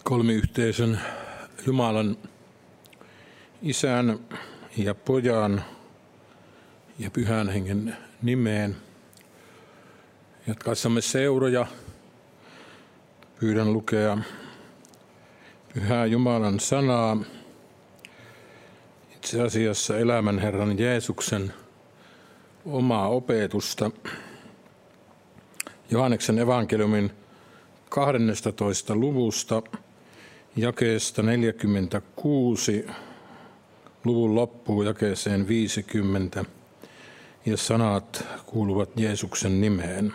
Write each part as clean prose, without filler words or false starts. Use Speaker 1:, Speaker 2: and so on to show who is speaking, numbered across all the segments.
Speaker 1: kolmiyhteisön Jumalan, Isän ja Pojan ja Pyhän Hengen nimeen. Jatkaessamme seuroja pyydän lukea Pyhää Jumalan sanaa, itse asiassa elämän Herran Jeesuksen omaa opetusta. Johanneksen evankeliumin 12. luvusta, jakeesta 46, luvun loppuun jakeeseen 50, ja sanat kuuluvat Jeesuksen nimeen.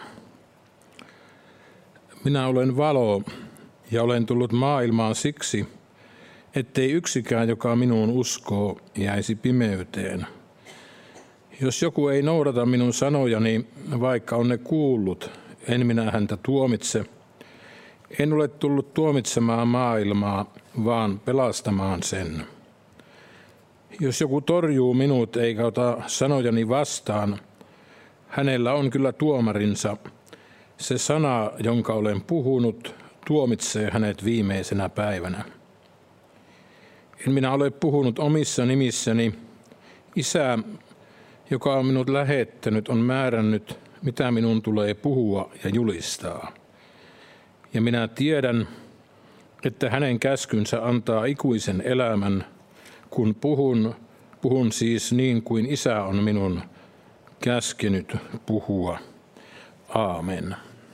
Speaker 1: Minä olen valo ja olen tullut maailmaan siksi, ettei yksikään, joka minuun uskoo, jäisi pimeyteen. Jos joku ei noudata minun sanojani, vaikka on ne kuullut, en minä häntä tuomitse. En ole tullut tuomitsemaan maailmaa, vaan pelastamaan sen. Jos joku torjuu minut eikä ota sanojani vastaan, hänellä on kyllä tuomarinsa. Se sana, jonka olen puhunut, tuomitsee hänet viimeisenä päivänä. En minä ole puhunut omissa nimissäni. Isä, joka on minut lähettänyt, on määrännyt, mitä minun tulee puhua ja julistaa. Ja minä tiedän, että hänen käskynsä antaa ikuisen elämän, kun puhun siis niin kuin Isä on minun käskenyt puhua. Aamen.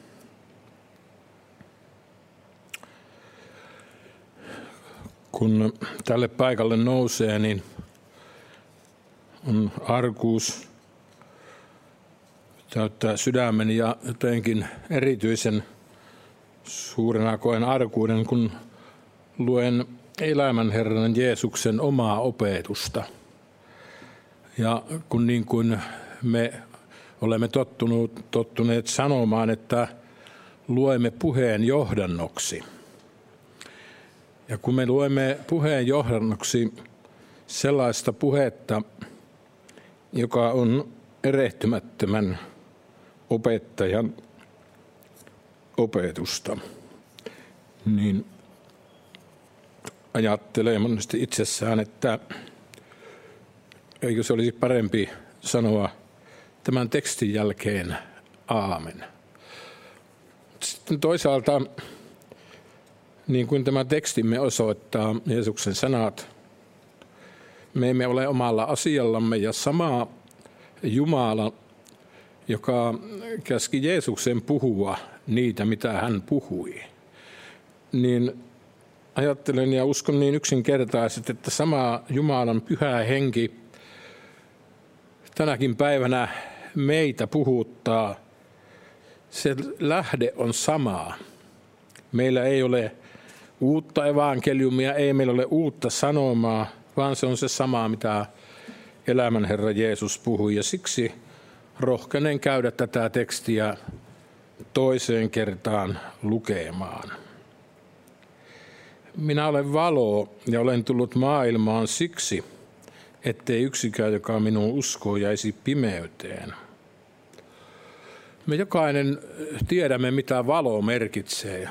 Speaker 1: Kun tälle paikalle nousee, niin on arkuus täyttää sydämen ja jotenkin erityisen suurena koen arkuuden, kun luen elämän Herran Jeesuksen omaa opetusta. Ja kun niin kuin me olemme tottuneet sanomaan, että luemme puheen johdannoksi. Ja kun me luemme puheen johdannoksi sellaista puhetta, joka on erehtymättömän opettajan opetusta, niin ajattelee monesti itsessään, että eikö se olisi parempi sanoa tämän tekstin jälkeen aamen. Sitten toisaalta, niin kuin tämä tekstimme osoittaa, Jeesuksen sanat, me emme ole omalla asiallamme, ja sama Jumala, joka käski Jeesuksen puhua niitä, mitä hän puhui, niin ajattelen ja uskon niin yksinkertaisesti, että sama Jumalan Pyhä Henki tänäkin päivänä meitä puhuttaa. Se lähde on sama. Meillä ei ole uutta evankeliumia, ei meillä ole uutta sanomaa, vaan se on se sama, mitä elämän Herra Jeesus puhui. Ja siksi rohkenen käydä tätä tekstiä toiseen kertaan lukemaan. Minä olen valo ja olen tullut maailmaan siksi, ettei yksikään, joka minuun uskoo, jäisi pimeyteen. Me jokainen tiedämme, mitä valo merkitsee.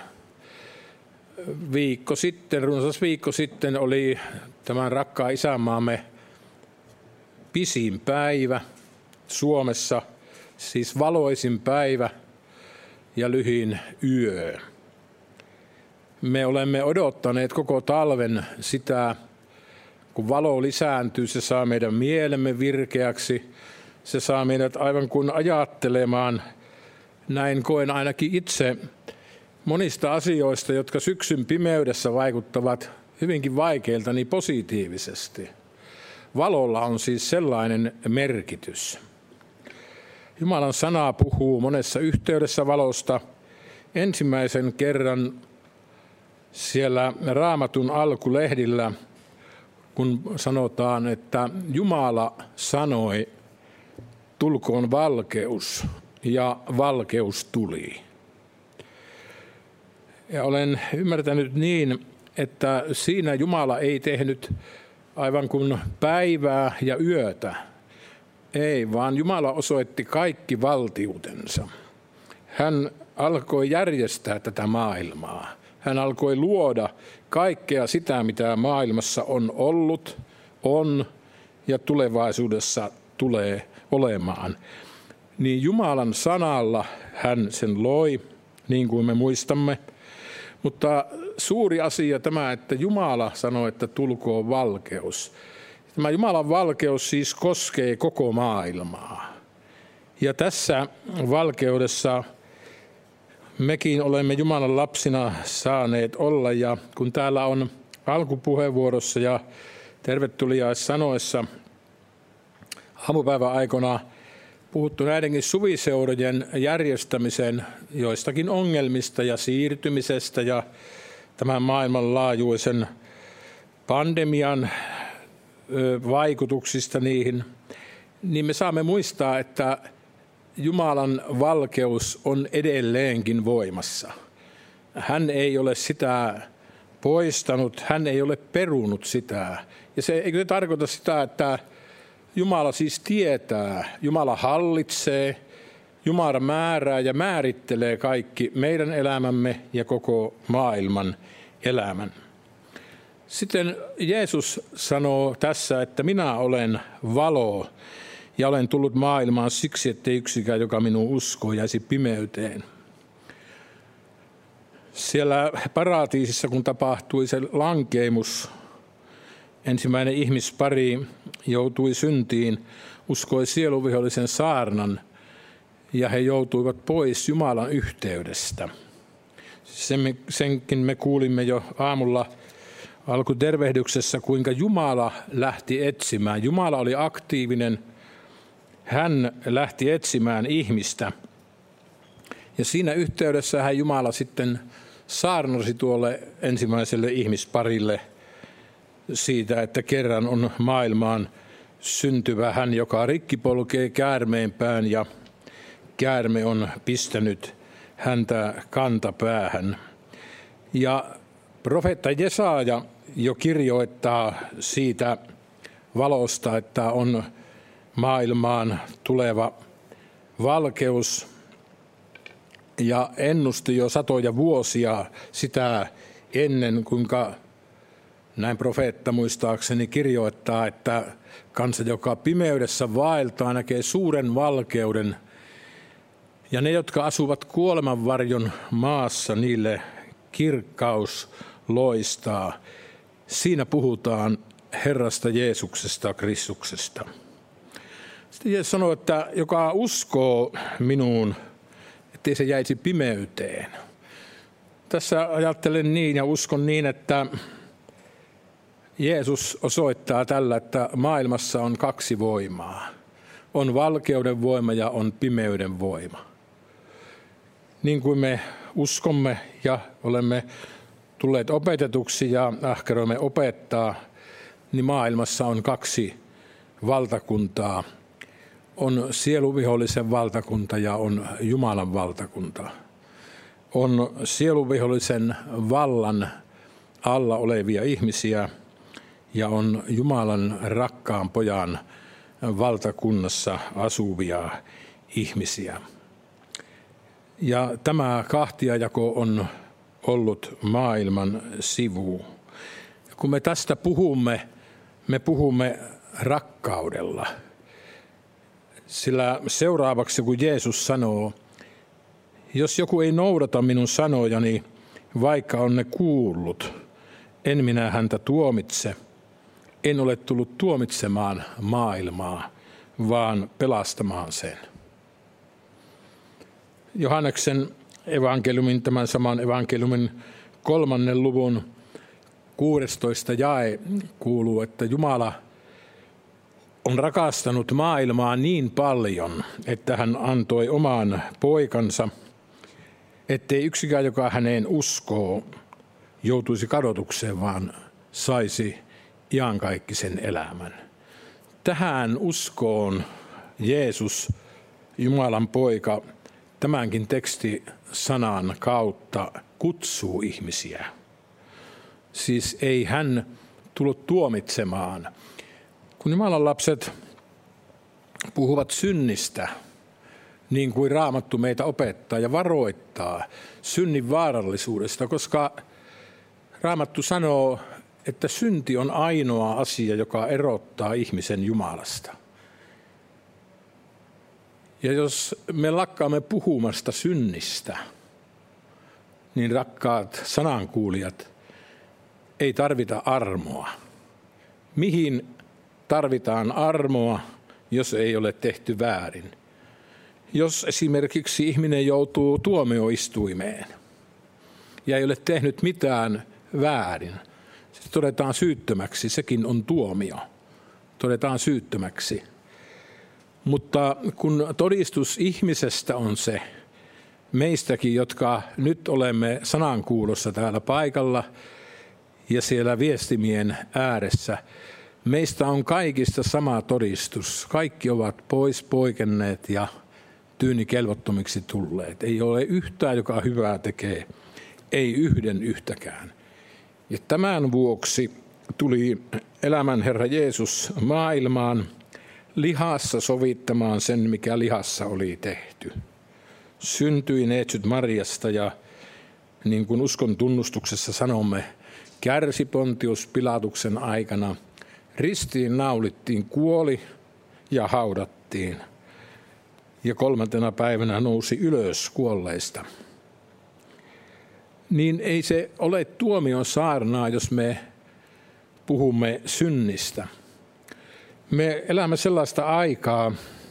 Speaker 1: Runsas viikko sitten oli tämän rakkaan isänmaamme pisin päivä Suomessa, siis valoisin päivä ja lyhin yö. Me olemme odottaneet koko talven sitä, kun valo lisääntyy, se saa meidän mielemme virkeäksi, se saa meidät aivan kuin ajattelemaan, näin koen ainakin itse, monista asioista, jotka syksyn pimeydessä vaikuttavat hyvinkin vaikeilta, niin positiivisesti. Valolla on siis sellainen merkitys. Jumalan sana puhuu monessa yhteydessä valosta. Ensimmäisen kerran siellä Raamatun alkulehdillä, kun sanotaan, että Jumala sanoi, tulkoon valkeus, ja valkeus tuli. Ja olen ymmärtänyt niin, että siinä Jumala ei tehnyt aivan kuin päivää ja yötä. Ei, vaan Jumala osoitti kaikki valtiutensa. Hän alkoi järjestää tätä maailmaa. hän alkoi luoda kaikkea sitä, mitä maailmassa on ollut, on ja tulevaisuudessa tulee olemaan. Niin Jumalan sanalla hän sen loi, niin kuin me muistamme. Mutta suuri asia tämä, että Jumala sanoi, että tulkoon valkeus. Tämä Jumalan valkeus siis koskee koko maailmaa. Ja tässä valkeudessa mekin olemme Jumalan lapsina saaneet olla. Ja kun täällä on alkupuheenvuorossa ja tervetuliaissanoissa aamupäivän aikana puhuttu näidenkin suviseurojen järjestämisen joistakin ongelmista ja siirtymisestä ja tämän maailmanlaajuisen pandemian vaikutuksista niihin, niin me saamme muistaa, että Jumalan valkeus on edelleenkin voimassa. Hän ei ole sitä poistanut, hän ei ole perunut sitä. Ja eikö se tarkoita sitä, että Jumala siis tietää, Jumala hallitsee, Jumala määrää ja määrittelee kaikki meidän elämämme ja koko maailman elämän. Sitten Jeesus sanoo tässä, että minä olen valo ja olen tullut maailmaan siksi, ettei yksikään, joka minuun uskoo, jäisi pimeyteen. Siellä paratiisissa, kun tapahtui se lankeimus, ensimmäinen ihmispari joutui syntiin, uskoi sieluvihollisen saarnan ja he joutuivat pois Jumalan yhteydestä. Senkin me kuulimme jo aamulla alkutervehdyksessä, kuinka Jumala lähti etsimään. Jumala oli aktiivinen, hän lähti etsimään ihmistä. Ja siinä yhteydessä Jumala sitten saarnasi tuolle ensimmäiselle ihmisparille siitä, että kerran on maailmaan syntyvä hän, joka rikki polkee käärmeen pään ja käärme on pistänyt häntä kantapäähän. Ja profeetta Jesaja jo kirjoittaa siitä valosta, että on maailmaan tuleva valkeus ja ennusti jo satoja vuosia sitä ennen, kuinka näin profeetta muistaakseni kirjoittaa, että kansa, joka pimeydessä vaeltaa, näkee suuren valkeuden. Ja ne, jotka asuvat kuolemanvarjon maassa, niille kirkkaus loistaa. Siinä puhutaan Herrasta Jeesuksesta, Kristuksesta. Sitten Jeesus sanoo, että joka uskoo minuun, ettei se jäisi pimeyteen. Tässä ajattelen niin ja uskon niin, että Jeesus osoittaa tällä, että maailmassa on kaksi voimaa. On valkeuden voima ja on pimeyden voima. Niin kuin me uskomme ja olemme tulleet opetetuksi ja ahkeroimme opettaa, niin maailmassa on kaksi valtakuntaa. On sieluvihollisen valtakunta ja on Jumalan valtakunta. On sieluvihollisen vallan alla olevia ihmisiä ja on Jumalan rakkaan pojan valtakunnassa asuvia ihmisiä. Ja tämä kahtiajako on ollut maailman sivu. Kun me tästä puhumme, me puhumme rakkaudella. Sillä seuraavaksi, kun Jeesus sanoo, jos joku ei noudata minun sanojani, vaikka on ne kuullut, en minä häntä tuomitse. En ole tullut tuomitsemaan maailmaa, vaan pelastamaan sen. Johanneksen evankeliumin, tämän saman evankeliumin 3. luvun 16 jae kuuluu, että Jumala on rakastanut maailmaa niin paljon, että hän antoi oman poikansa, ettei yksikään, joka häneen uskoo, joutuisi kadotukseen, vaan saisi iankaikkisen elämän. Tähän uskoon Jeesus, Jumalan poika, tämänkin tekstisanan kautta kutsuu ihmisiä. Siis ei hän tullut tuomitsemaan. Kun Jumalan lapset puhuvat synnistä, niin kuin Raamattu meitä opettaa ja varoittaa synnin vaarallisuudesta, koska Raamattu sanoo, että synti on ainoa asia, joka erottaa ihmisen Jumalasta. Ja jos me lakkaamme puhumasta synnistä, niin rakkaat sanankuulijat, ei tarvita armoa. Mihin tarvitaan armoa, jos ei ole tehty väärin? Jos esimerkiksi ihminen joutuu tuomioistuimeen ja ei ole tehnyt mitään väärin, se todetaan syyttömäksi, sekin on tuomio. Todetaan syyttömäksi. Mutta kun todistus ihmisestä on se, meistäkin, jotka nyt olemme sanankuulossa täällä paikalla ja siellä viestimien ääressä, meistä on kaikista sama todistus. Kaikki ovat pois poikenneet ja tyynikelvottomiksi tulleet. Ei ole yhtään, joka hyvää tekee, ei yhden yhtäkään. Ja tämän vuoksi tuli elämän Herra Jeesus maailmaan lihassa sovittamaan sen, mikä lihassa oli tehty. Syntyi neitsyt Mariasta ja niin kuin uskon tunnustuksessa sanomme, kärsi Pontius Pilatuksen aikana, ristiin naulittiin, kuoli ja haudattiin. Ja 3. päivänä nousi ylös kuolleista. Niin ei se ole tuomion saarnaa, jos me puhumme synnistä. Me elämme sellaista aikaa,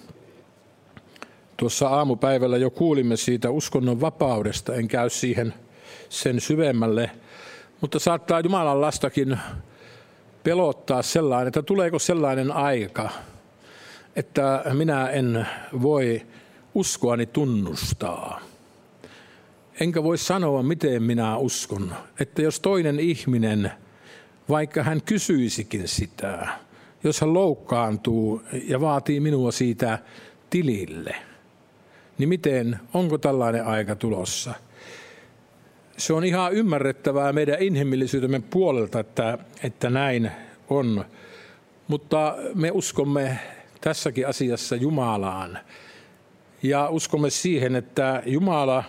Speaker 1: tuossa aamupäivällä jo kuulimme siitä uskonnon vapaudesta, en käy siihen sen syvemmälle, mutta saattaa Jumalan lastakin pelottaa sellainen, että tuleeko sellainen aika, että minä en voi uskoani tunnustaa. Enkä voi sanoa, miten minä uskon, että jos toinen ihminen, vaikka hän kysyisikin sitä, jos hän loukkaantuu ja vaatii minua siitä tilille, niin miten, onko tällainen aika tulossa? Se on ihan ymmärrettävää meidän inhimillisyytemme puolelta, että näin on, mutta me uskomme tässäkin asiassa Jumalaan ja uskomme siihen, että Jumala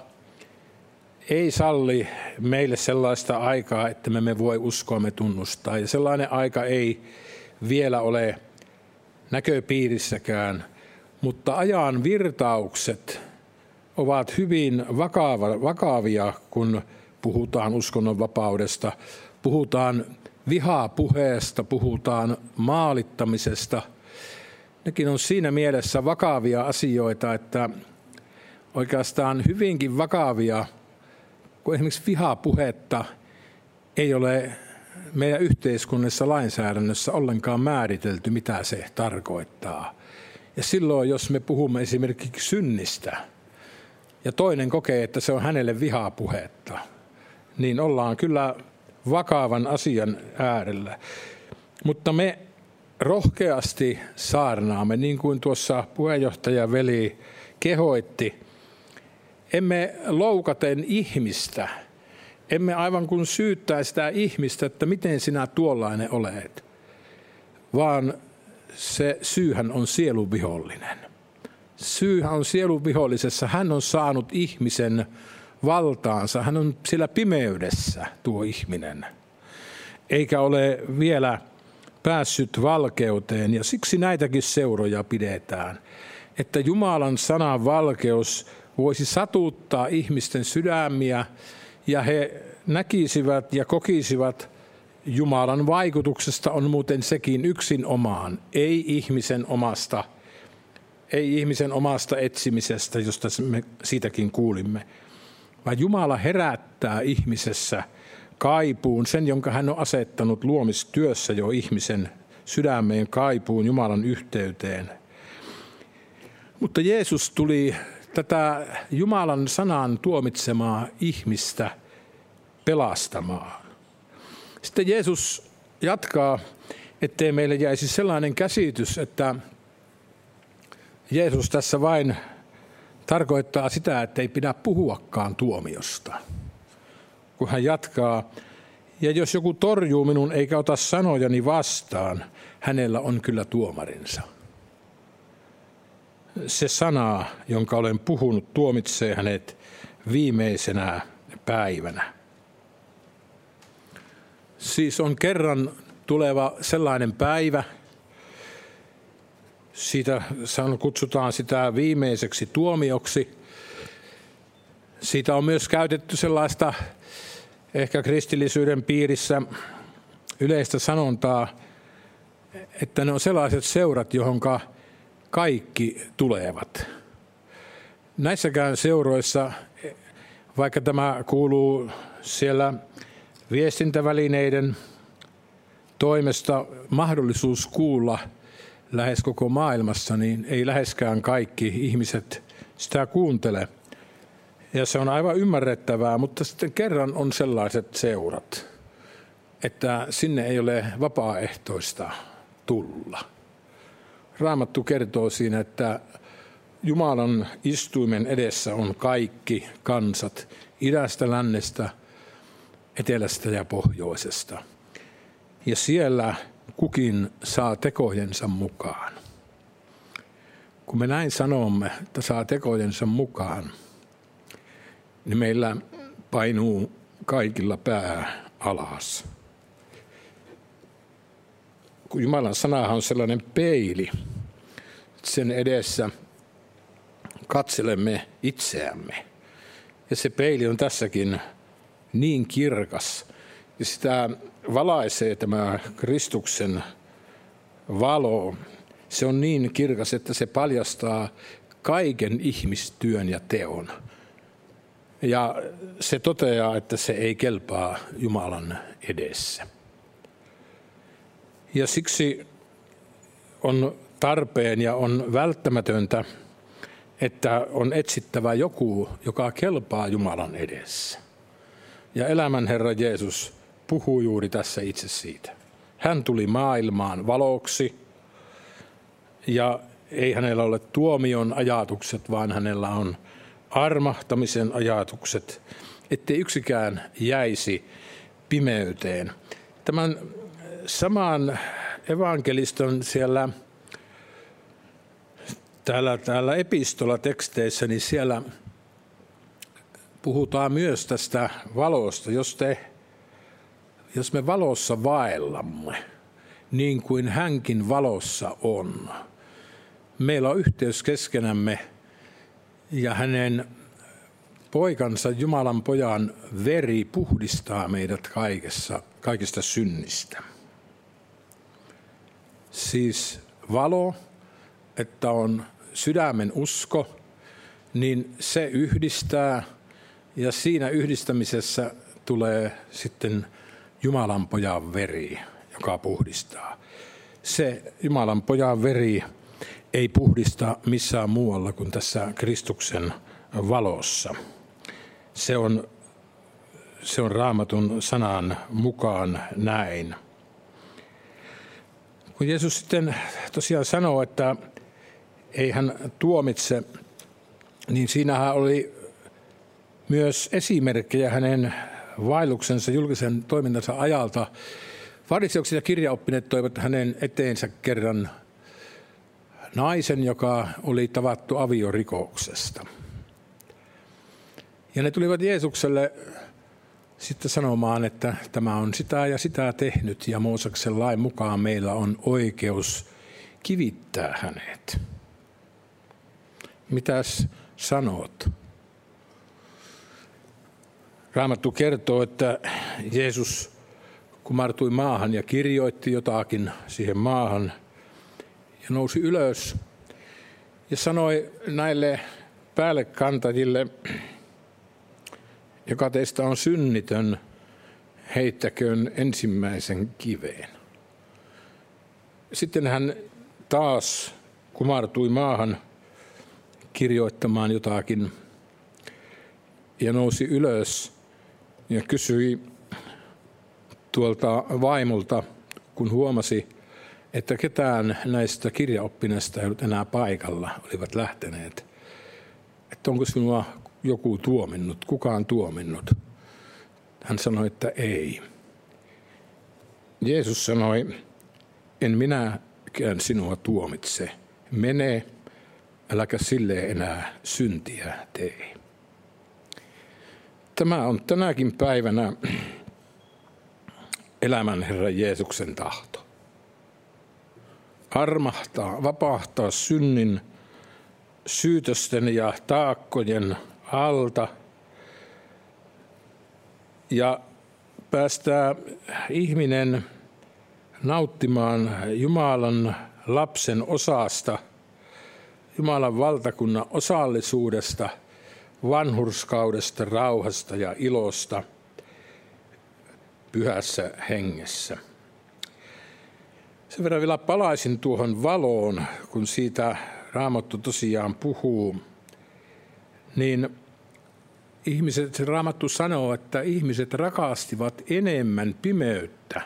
Speaker 1: ei salli meille sellaista aikaa, että me emme voi uskoamme tunnustaa. Ja sellainen aika ei vielä ole näköpiirissäkään, mutta ajan virtaukset ovat hyvin vakavia, kun puhutaan uskonnonvapaudesta, puhutaan vihapuheesta, puhutaan maalittamisesta. Nekin on siinä mielessä vakavia asioita, että oikeastaan hyvinkin vakavia, kun esimerkiksi vihapuhetta ei ole meidän yhteiskunnassa lainsäädännössä ollenkaan määritelty, mitä se tarkoittaa. Ja silloin, jos me puhumme esimerkiksi synnistä, ja toinen kokee, että se on hänelle vihapuhetta, niin ollaan kyllä vakavan asian äärellä. Mutta me rohkeasti saarnaamme, niin kuin tuossa puheenjohtaja veli kehoitti, emme loukaten ihmistä, emme aivan kuin syyttää sitä ihmistä, että miten sinä tuollainen olet, vaan se syyhän on sielun vihollinen. Syyhän on sielun vihollisessa. Hän on saanut ihmisen valtaansa. Hän on siellä pimeydessä, tuo ihminen, eikä ole vielä päässyt valkeuteen. Ja siksi näitäkin seuroja pidetään, että Jumalan sanan valkeus voisi satuttaa ihmisten sydämiä ja he näkisivät ja kokisivat Jumalan vaikutuksesta on muuten sekin yksin omaan, ei ihmisen omasta etsimisestä, josta me siitäkin kuulimme, vaan Jumala herättää ihmisessä kaipuun, sen jonka hän on asettanut luomistyössä jo ihmisen sydämeen kaipuun Jumalan yhteyteen. Mutta Jeesus tuli tätä Jumalan sanan tuomitsemaa ihmistä pelastamaan. Sitten Jeesus jatkaa, ettei meille jäisi sellainen käsitys, että Jeesus tässä vain tarkoittaa sitä, että ei pidä puhuakaan tuomiosta. Kun hän jatkaa, ja jos joku torjuu minun eikä ota sanojani vastaan, hänellä on kyllä tuomarinsa. se sana, jonka olen puhunut, tuomitsee hänet viimeisenä päivänä. Siis on kerran tuleva sellainen päivä, siitä kutsutaan sitä viimeiseksi tuomioksi. Siitä on myös käytetty sellaista ehkä kristillisyyden piirissä yleistä sanontaa, että ne on sellaiset seurat, johonka kaikki tulevat. Näissäkään seuroissa, vaikka tämä kuuluu siellä viestintävälineiden toimesta mahdollisuus kuulla lähes koko maailmassa, niin ei läheskään kaikki ihmiset sitä kuuntele. Ja se on aivan ymmärrettävää, mutta sitten kerran on sellaiset seurat, että sinne ei ole vapaaehtoista tulla. Raamattu kertoo siinä, että Jumalan istuimen edessä on kaikki kansat, idästä, lännestä, etelästä ja pohjoisesta. Ja siellä kukin saa tekojensa mukaan. Kun me näin sanomme, että saa tekojensa mukaan, niin meillä painuu kaikilla pää alas. Kun Jumalan sanahan on sellainen peili, sen edessä katselemme itseämme. Ja se peili on tässäkin niin kirkas, ja sitä valaisee tämä Kristuksen valo. Se on niin kirkas, että se paljastaa kaiken ihmistyön ja teon. Ja se toteaa, että se ei kelpaa Jumalan edessä. Ja siksi on tarpeen ja on välttämätöntä, että on etsittävä joku, joka kelpaa Jumalan edessä. Ja elämän Herra Jeesus puhuu juuri tässä itse siitä. Hän tuli maailmaan valoksi ja ei hänellä ole tuomion ajatukset, vaan hänellä on armahtamisen ajatukset, ettei yksikään jäisi pimeyteen. Tämän saman evankeliston siellä täällä epistolateksteissä, niin siellä puhutaan myös tästä valosta. Jos me valossa vaellamme, niin kuin hänkin valossa on. Meillä on yhteys keskenämme ja hänen poikansa, Jumalan pojan veri puhdistaa meidät kaikista synnistä. Siis valo, että on sydämen usko, niin se yhdistää ja siinä yhdistämisessä tulee sitten Jumalan pojan veri, joka puhdistaa. Se Jumalan pojan veri ei puhdista missään muualla kuin tässä Kristuksen valossa. Se on Raamatun sanan mukaan näin. Kun Jeesus sitten tosiaan sanoo, että ei hän tuomitse, niin siinähän oli myös esimerkkejä hänen vaelluksensa julkisen toimintansa ajalta. Fariseukset ja kirjaoppineet toivat hänen eteensä kerran naisen, joka oli tavattu aviorikoksesta. Ja ne tulivat Jeesukselle sitten sanomaan, että tämä on sitä ja sitä tehnyt ja Mooseksen lain mukaan meillä on oikeus kivittää hänet. Mitäs sanot? Raamattu kertoo, että Jeesus kumartui maahan ja kirjoitti jotakin siihen maahan ja nousi ylös ja sanoi näille päällekantajille, joka teistä on synnitön, heittäköön ensimmäisen kiveen. Sitten hän taas kumartui maahan kirjoittamaan jotakin ja nousi ylös ja kysyi tuolta vaimolta, kun huomasi, että ketään näistä kirjaoppineista ei ollut enää paikalla, olivat lähteneet, että onko sinua joku tuominnut, kukaan tuominnut. Hän sanoi, että ei. Jeesus sanoi, en minäkään sinua tuomitse. Mene äläkä sille enää syntiä tee. Tämä on tänäkin päivänä elämän Herran Jeesuksen tahto. Armahtaa, vapaahtaa synnin, syytösten ja taakkojen alta ja päästää ihminen nauttimaan Jumalan lapsen osasta, Jumalan valtakunnan osallisuudesta, vanhurskaudesta, rauhasta ja ilosta pyhässä hengessä. Sen verran vielä palaisin tuohon valoon, kun siitä Raamattu tosiaan puhuu, niin Raamattu sanoo, että ihmiset rakastivat enemmän pimeyttä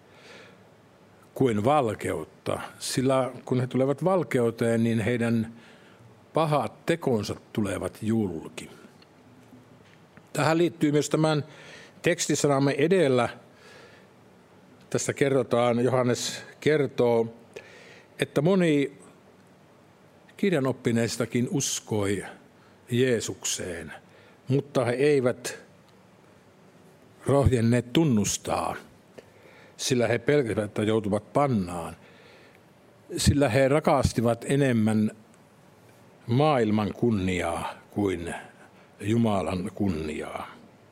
Speaker 1: kuin valkeutta, sillä kun he tulevat valkeuteen, niin heidän pahat tekonsa tulevat julki. Tähän liittyy myös tämän tekstisanamme edellä. Tässä kerrotaan, Johannes kertoo, että moni kirjanoppineistakin uskoi Jeesukseen, mutta he eivät rohjenneet tunnustaa, sillä he pelkäsivät, että joutuvat pannaan, sillä he rakastivat enemmän maailman kunniaa kuin Jumalan kunniaa.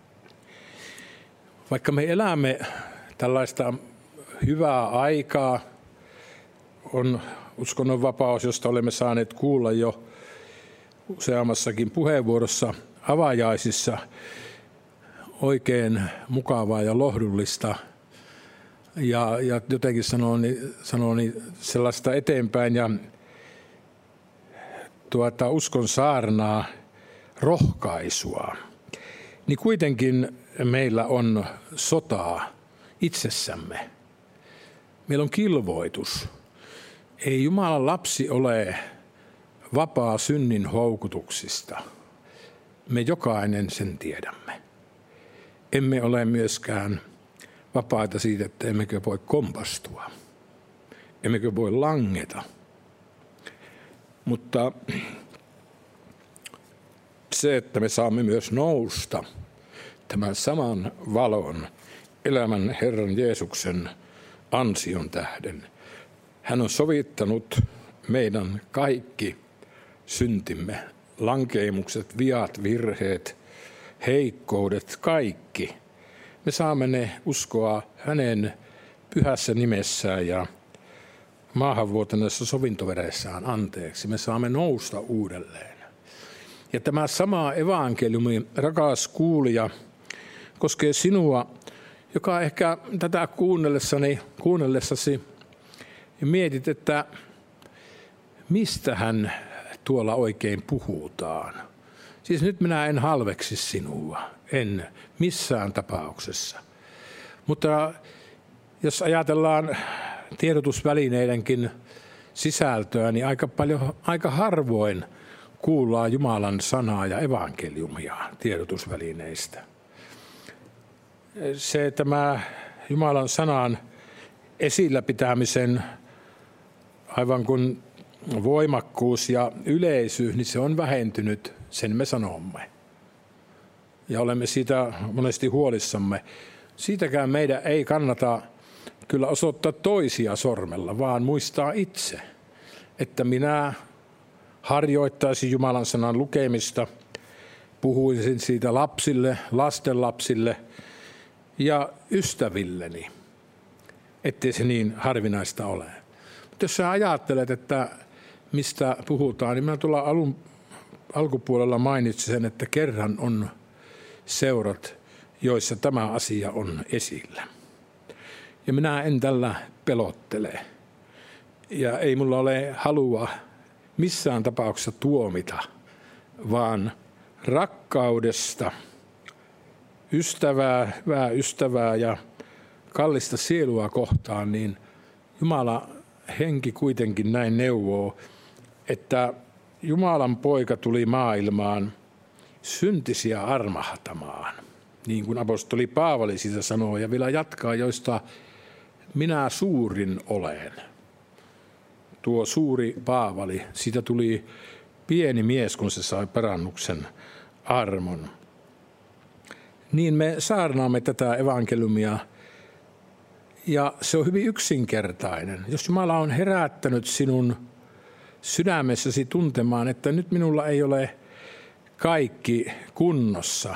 Speaker 1: Vaikka me elämme tällaista hyvää aikaa, on uskonnonvapaus, josta olemme saaneet kuulla jo useammassakin puheenvuorossa avajaisissa, oikein mukavaa ja lohdullista ja jotenkin sanoo sellaista eteenpäin ja uskon saarnaa, rohkaisua, niin kuitenkin meillä on sotaa itsessämme. Meillä on kilvoitus. Ei Jumalan lapsi ole vapaa synnin houkutuksista. Me jokainen sen tiedämme. Emme ole myöskään vapaita siitä, että emmekö voi kompastua. Emmekö voi langeta. Mutta se, että me saamme myös nousta tämän saman valon elämän Herran Jeesuksen ansion tähden. Hän on sovittanut meidän kaikki syntimme, lankeimukset, viat, virheet, heikkoudet, kaikki. Me saamme ne uskoa hänen pyhässä nimessään ja maahanvuotaneessa sovintoveressään anteeksi. Me saamme nousta uudelleen. Ja tämä sama evankeliumi, rakas kuulija, koskee sinua, joka ehkä tätä kuunnellessasi mietit, että mistähän tuolla oikein puhutaan. Siis nyt minä en halveksi sinua, en missään tapauksessa. Mutta jos ajatellaan tiedotusvälineidenkin sisältöä, niin aika harvoin kuullaan Jumalan sanaa ja evankeliumia tiedotusvälineistä. Tämä Jumalan sanan esillä pitämisen aivan kuin voimakkuus ja yleisyys, niin se on vähentynyt, sen me sanomme. Ja olemme siitä monesti huolissamme. Siitäkään meidän ei kannata kyllä osoittaa toisia sormella, vaan muistaa itse, että minä harjoittaisin Jumalan sanan lukemista, puhuisin siitä lapsille, lastenlapsille ja ystävilleni, ettei se niin harvinaista ole. Mutta jos sä ajattelet, että mistä puhutaan, niin mä tuolla alkupuolella mainitsin sen, että kerran on seurat, joissa tämä asia on esillä. Ja minä en tällä pelottele. Ja ei mulla ole halua missään tapauksessa tuomita, vaan rakkaudesta, hyvää ystävää ja kallista sielua kohtaan, niin Jumala henki kuitenkin näin neuvoo, että Jumalan poika tuli maailmaan syntisiä armahtamaan, niin kuin apostoli Paavali siitä sanoo, ja vielä jatkaa, joista minä suurin olen. Tuo suuri Paavali, siitä tuli pieni mies, kun se sai parannuksen armon. Niin me saarnaamme tätä evankeliumia, ja se on hyvin yksinkertainen. Jos Jumala on herättänyt sinun sydämessäsi tuntemaan, että nyt minulla ei ole kaikki kunnossa.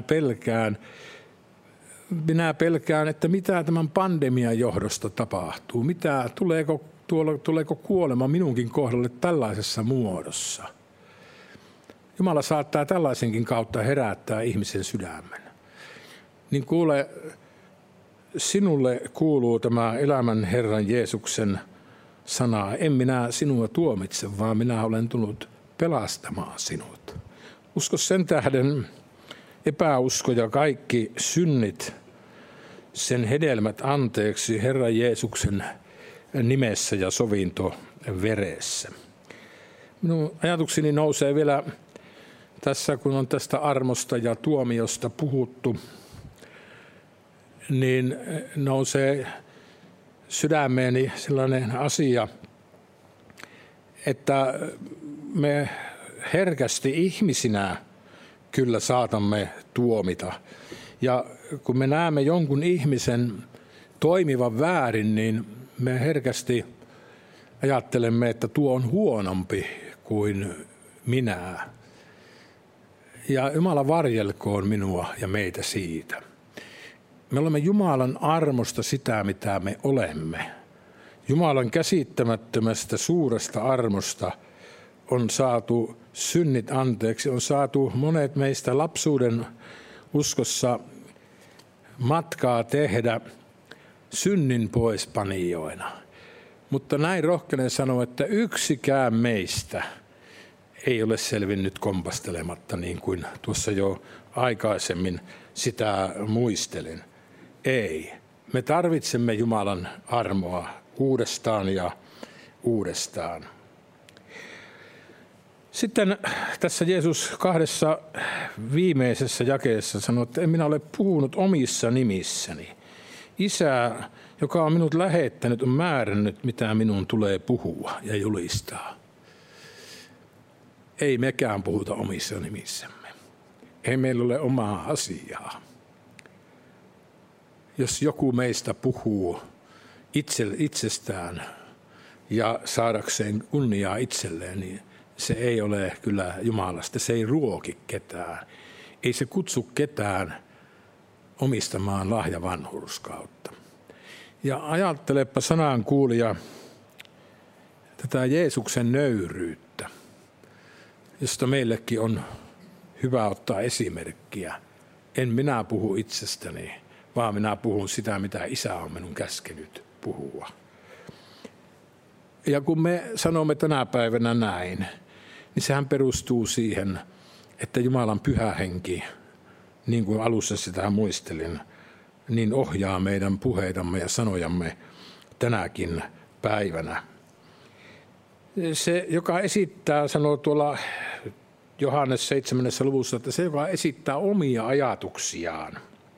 Speaker 1: Minä pelkään, että mitä tämän pandemian johdosta tapahtuu. Tuleeko kuolema minunkin kohdalle tällaisessa muodossa? Jumala saattaa tällaisenkin kautta herättää ihmisen sydämen. Niin kuule, sinulle kuuluu tämä elämän Herran Jeesuksen sana. En minä sinua tuomitse, vaan minä olen tullut pelastamaan sinut. Usko sen tähden epäusko ja kaikki synnit, sen hedelmät anteeksi Herran Jeesuksen nimessä ja sovintoveressä. Minun ajatukseni nousee vielä tässä, kun on tästä armosta ja tuomiosta puhuttu, niin nousee sydämeeni sellainen asia, että me herkästi ihmisinä kyllä saatamme tuomita. Ja kun me näemme jonkun ihmisen toimivan väärin, niin me herkästi ajattelemme, että tuo on huonompi kuin minä. Ja Jumala varjelkoon minua ja meitä siitä. Me olemme Jumalan armosta sitä, mitä me olemme. Jumalan käsittämättömästä suuresta armosta on saatu synnit anteeksi, on saatu monet meistä lapsuuden uskossa matkaa tehdä synnin poispanijoina. Mutta näin rohkenen sanoa, että yksikään meistä ei ole selvinnyt kompastelematta, niin kuin tuossa jo aikaisemmin sitä muistelin. Ei. Me tarvitsemme Jumalan armoa uudestaan ja uudestaan. Sitten tässä Jeesus 2 viimeisessä jakeessa sanoi, että en minä ole puhunut omissa nimissäni. Isä, joka on minut lähettänyt, on määrännyt, mitä minun tulee puhua ja julistaa. Ei mekään puhuta omissa nimissämme. Ei meillä ole omaa asiaa. Jos joku meistä puhuu itsestään ja saadakseen kunniaa itselleen, niin se ei ole kyllä Jumalasta. Se ei ruoki ketään. Ei se kutsu ketään omistamaan lahjavanhurskautta. Ja ajattelepa sanan kuulija tätä Jeesuksen nöyryyttä, josta meillekin on hyvä ottaa esimerkkiä. En minä puhu itsestäni, vaan minä puhun sitä, mitä Isä on minun käskenyt puhua. Ja kun me sanomme tänä päivänä näin, niin sehän perustuu siihen, että Jumalan pyhä henki, niin kuin alussa sitä muistelin, niin ohjaa meidän puheitamme ja sanojamme tänäkin päivänä. Se, joka esittää, sanoo tuolla Johannes 7. luvussa, että se, joka esittää omia ajatuksiaan,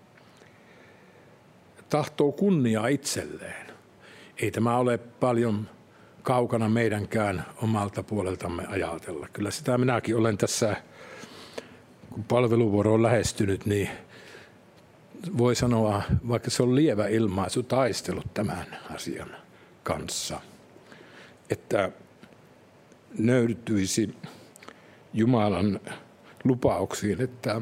Speaker 1: tahtoo kunniaa itselleen. Ei tämä ole paljon kaukana meidänkään omalta puoleltamme ajatella. Kyllä sitä minäkin olen tässä, kun palveluvuoro on lähestynyt, niin voi sanoa, vaikka se on lievä ilmaisu, taistellut tämän asian kanssa, että nöyrtyisi Jumalan lupauksiin, että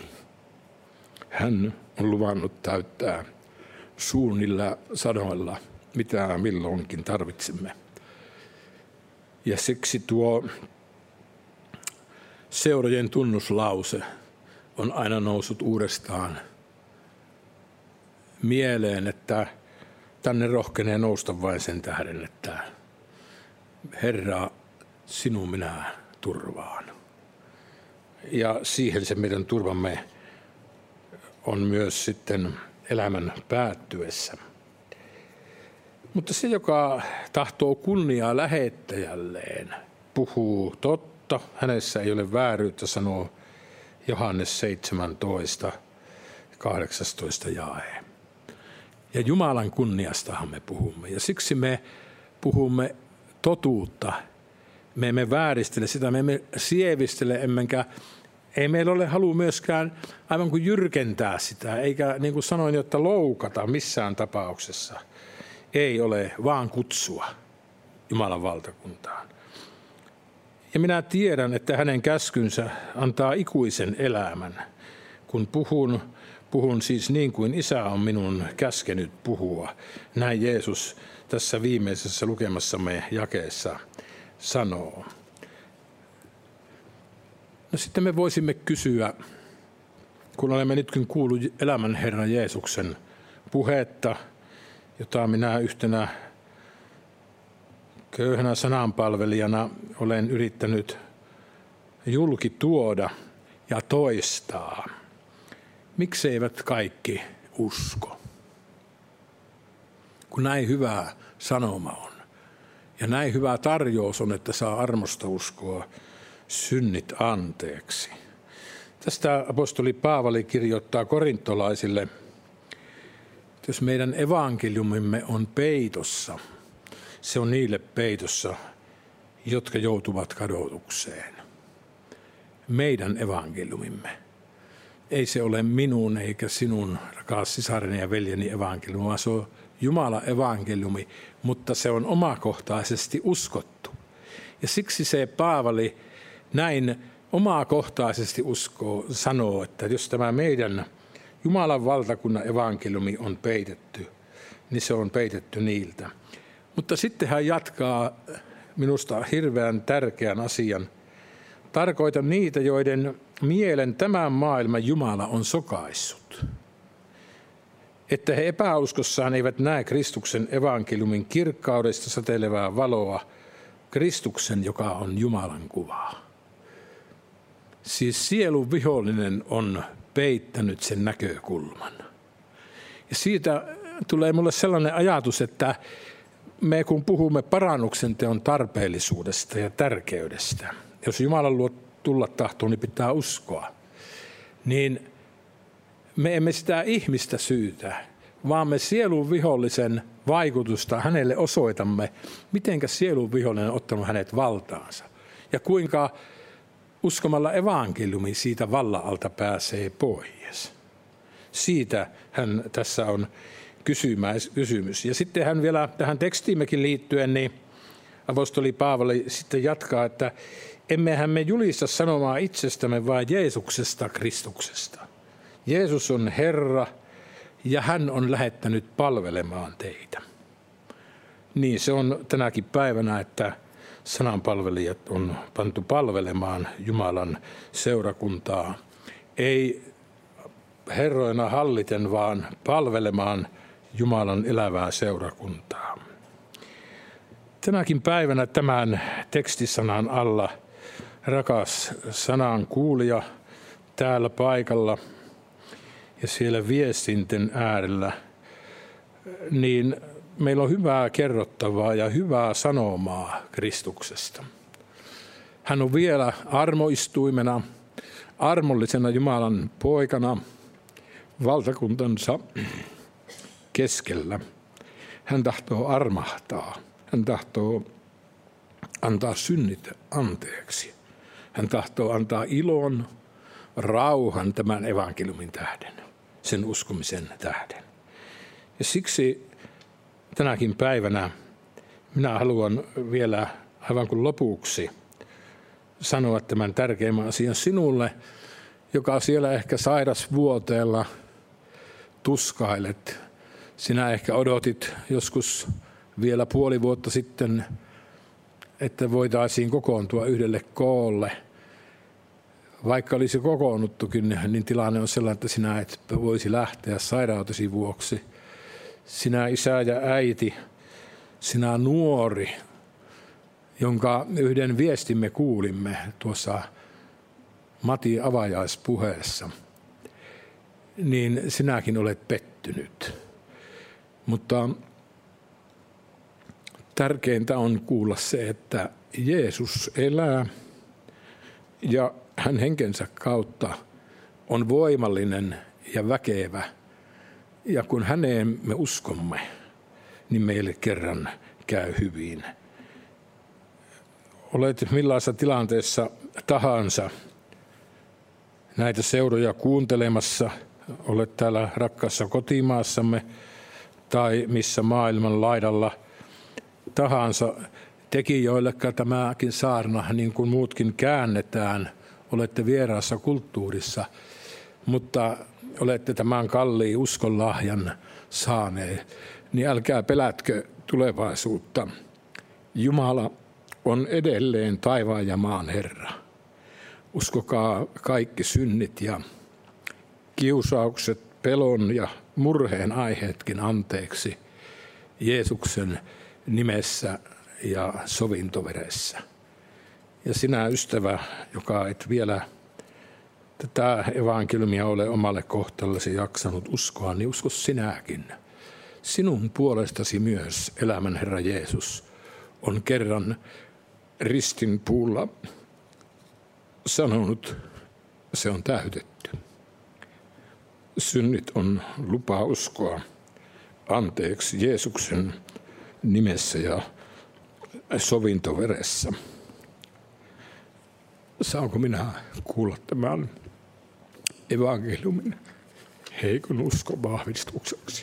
Speaker 1: hän on luvannut täyttää suunnilla sanoilla, mitä milloinkin tarvitsemme. Ja siksi tuo seurojen tunnuslause on aina noussut uudestaan mieleen, että tänne rohkenee nousta vain sen tähden, että Herra, sinun minä turvaan. Ja siihen se meidän turvamme on myös sitten elämän päättyessä. Mutta se, joka tahtoo kunniaa lähettäjälleen, puhuu totta, hänessä ei ole vääryyttä, sanoo Johannes 17, 18 jae. Ja Jumalan kunniastahan me puhumme, ja siksi me puhumme totuutta Me emme vääristele sitä, me emme sievistele, ei meillä ole halu myöskään aivan kuin jyrkentää sitä, eikä niin kuin sanoin, jotta loukata missään tapauksessa. Ei ole, vaan kutsua Jumalan valtakuntaan. Ja minä tiedän, että hänen käskynsä antaa ikuisen elämän, kun puhun siis niin kuin Isä on minun käskenyt puhua. Näin Jeesus tässä viimeisessä lukemassamme jakeessa sanoo. No sitten me voisimme kysyä, kun olemme nytkin kuullut elämän Herran Jeesuksen puhetta, jota minä yhtenä köyhänä sananpalvelijana olen yrittänyt julki tuoda ja toistaa. Mikseivät kaikki usko? Kun näin hyvä sanoma on ja näin hyvä tarjous on, että saa armosta uskoa synnit anteeksi. Tästä apostoli Paavali kirjoittaa korintolaisille, että jos meidän evankeliumimme on peitossa, se on niille peitossa, jotka joutuvat kadotukseen. Meidän evankeliumimme. Ei se ole minun eikä sinun, rakas sisareni ja veljeni evankeliumi, vaan se on Jumalan evankeliumi, mutta se on omakohtaisesti uskottu. Ja siksi se Paavali näin omakohtaisesti sanoo, että jos tämä meidän Jumalan valtakunnan evankeliumi on peitetty, niin se on peitetty niiltä. Mutta sitten hän jatkaa minusta hirveän tärkeän asian. Tarkoitan niitä, joiden mielen tämän maailman Jumala on sokaissut. Että he epäuskossaan eivät näe Kristuksen evankeliumin kirkkaudesta säteilevää valoa, Kristuksen, joka on Jumalan kuvaa. Siis sielun vihollinen on peittänyt sen näkökulman. Ja siitä tulee mulle sellainen ajatus, että me kun puhumme parannuksen teon tarpeellisuudesta ja tärkeydestä, jos Jumalan luo tulla tahtoo, niin pitää uskoa, niin me emme sitä ihmistä syytä, vaan me sielun vihollisen vaikutusta hänelle osoitamme, mitenkä sielun vihollinen on ottanut hänet valtaansa ja kuinka uskomalla evankeliumi siitä vallan alta pääsee pois. Siitä hän tässä on kysymys. Ja sitten hän vielä tähän tekstiimmekin liittyen, niin apostoli Paavali sitten jatkaa, että emmehän me julista sanomaa itsestämme, vaan Jeesuksesta Kristuksesta. Jeesus on Herra ja hän on lähettänyt palvelemaan teitä. Niin se on tänäkin päivänä, että sananpalvelijat on pantu palvelemaan Jumalan seurakuntaa. Ei herroina halliten, vaan palvelemaan Jumalan elävää seurakuntaa. Tänäkin päivänä tämän tekstisanan alla, rakas sanan kuulija täällä paikalla ja siellä viestinten äärellä, niin meillä on hyvää kerrottavaa ja hyvää sanomaa Kristuksesta. Hän on vielä armoistuimena, armollisena Jumalan poikana valtakuntansa keskellä. Hän tahtoo armahtaa. Hän tahtoo antaa synnit anteeksi. Hän tahtoo antaa ilon, rauhan tämän evankeliumin tähden, sen uskomisen tähden. Ja siksi tänäkin päivänä minä haluan vielä aivan kuin lopuksi sanoa tämän tärkeimmän asian sinulle, joka siellä ehkä sairasvuoteella tuskailet. Sinä ehkä odotit joskus vielä puoli vuotta sitten, että voitaisiin kokoontua yhdelle koolle. Vaikka olisi kokoonnuttukin, niin tilanne on sellainen, että sinä et voisi lähteä sairautesi vuoksi. Sinä isä ja äiti, sinä nuori, jonka yhden viestimme kuulimme tuossa Mati avajaispuheessa, niin sinäkin olet pettynyt. Mutta tärkeintä on kuulla se, että Jeesus elää ja hän henkensä kautta on voimallinen ja väkevä. Ja kun häneen me uskomme, niin meille kerran käy hyvin. olet millaisessa tilanteessa tahansa näitä seuroja kuuntelemassa, olet täällä rakkaassa kotimaassamme tai missä maailman laidalla tahansa, tekin joillekka tämäkin saarna, niin kuin muutkin käännetään, olette vieraassa kulttuurissa, mutta olette tämän kalliin uskonlahjan saaneet, niin älkää pelätkö tulevaisuutta. Jumala on edelleen taivaan ja maan Herra. Uskokaa kaikki synnit ja kiusaukset, pelon ja murheen aiheetkin anteeksi Jeesuksen nimessä ja sovintoveressä. Ja sinä ystävä, joka et vielä tätä evankeliumia ole omalle kohtallesi jaksanut uskoa, niin usko sinäkin. Sinun puolestasi myös elämän Herra Jeesus on kerran ristin puulla sanonut, se on täytetty. Synnit on lupa uskoa anteeksi Jeesuksen nimessä ja sovintoveressä. Saanko minä kuulla tämän evankeliumin heikon uskon vahvistukseksi?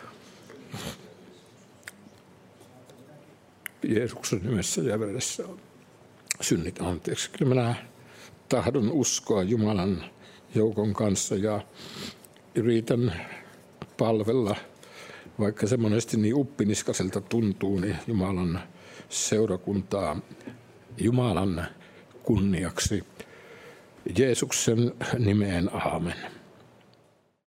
Speaker 1: Jeesuksen nimessä ja veressä on synnit anteeksi. Kyllä minä tahdon uskoa Jumalan joukon kanssa ja yritän palvella, vaikka se monesti niin uppiniskaselta tuntuu, niin Jumalan seurakuntaa Jumalan kunniaksi. Jeesuksen nimeen aamen.